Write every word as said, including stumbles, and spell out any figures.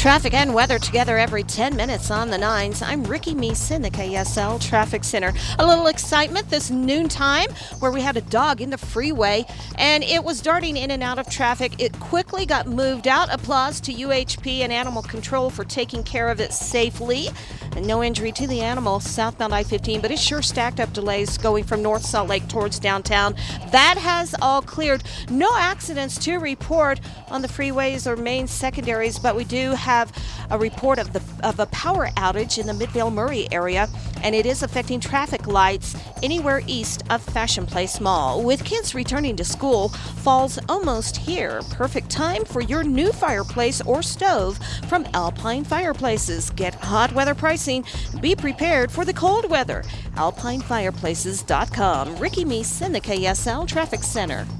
Traffic and weather together every ten minutes on the nines. I'm Ricky Meese in the K S L Traffic Center. A little excitement this noontime where we had a dog in the freeway and it was darting in and out of traffic. It quickly got moved out. Applause to U H P and Animal Control for taking care of it safely. And no injury to the animal southbound I fifteen, but it sure stacked up delays going from North Salt Lake towards downtown. That has all cleared. No accidents to report on the freeways or main secondaries, but we do have a report of the of a power outage in the Midvale Murray area, and it is affecting traffic lights anywhere east of Fashion Place Mall. With kids returning to school, fall's almost here. Perfect time for your new fireplace or stove from Alpine Fireplaces. Get hot weather pricing. Be prepared for the cold weather. alpine fireplaces dot com. Ricky Meese in the K S L Traffic Center.